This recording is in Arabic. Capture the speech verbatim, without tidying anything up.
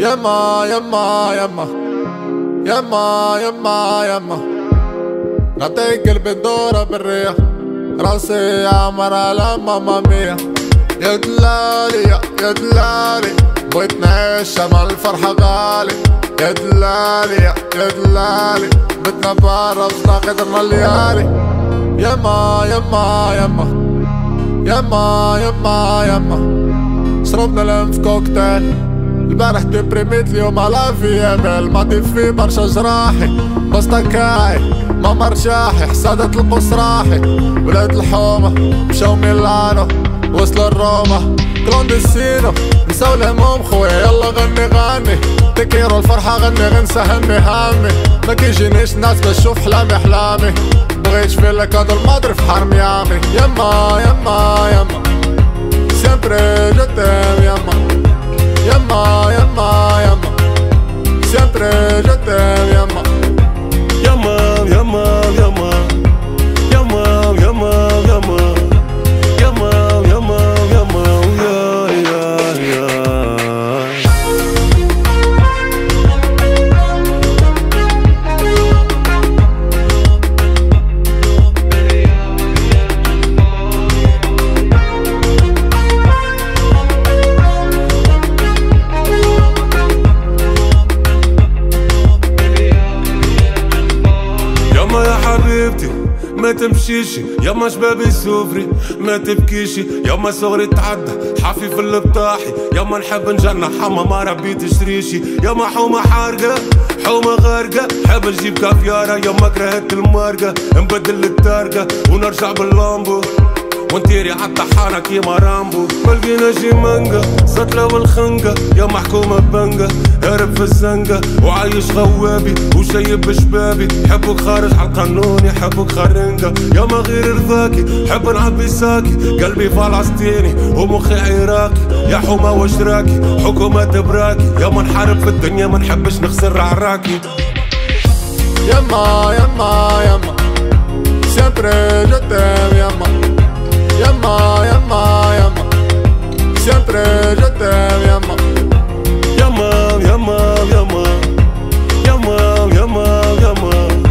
يما يما يما يما يما يما نعطيك قلبي الدورة بالريح راسي عمر على ماما مية يا دلالي يا دلالي بغيت نعيش مع الفرحة غالي يا دلالي يا دلالي بدنا برا وصنا قدرنا الليالي يما يما يما يما يما يما شربنا الانف كوكتيل البارح ديبريميت اليوم على في امل ماضي في برشا جراحي بستكاي ماما رشاحي حسادة القصراحي ولاد الحومة مشاو ميلانو وصلوا الروما كلونديسينو نساو الهموم خويا يلا غني غني تكيرو الفرحة غني غنسى همي هامي ما كيجينيش ناس بشوف حلامي حلامي بغيت في لك هاد الماضي في حار ميامي يما يما يما سيمبري جو تيم يما يما يما يما سيمبري جو تيم يما يما يما يما يما يما يما يما يما يما يا يا يا ما تمشيشي ياما شبابي سوفري ما تبكيشي ياما صغري تعدى حافي في البطاحي ياما نحب نجنح حما ما ربيت شريشي ياما حومة حارقة حومة غارقة حب نجيب كافيارة ياما كرهت المارقة نبدل التارقة ونرجع باللامبو ونطيري عالطحانة كيما رامبو ملقينا شي مانجا سطلة والخنقة يا محكومة بنقة هرب في الزنقة وعايش غوابي وشيب بشبابي حبك خارج عالقانون يحبك خرنقة يا ما غير رضاكي حب نعبي ساكي قلبي فلسطيني ومخي عراقي يا حومة وشراكي حكومة براكي يا ما نحارب في الدنيا ما نحبش نخسر عراكي يما يما يما سيمبري جو تيم يما يما يما يما سيمبري جو تيم يما يما يما يما يما يما يما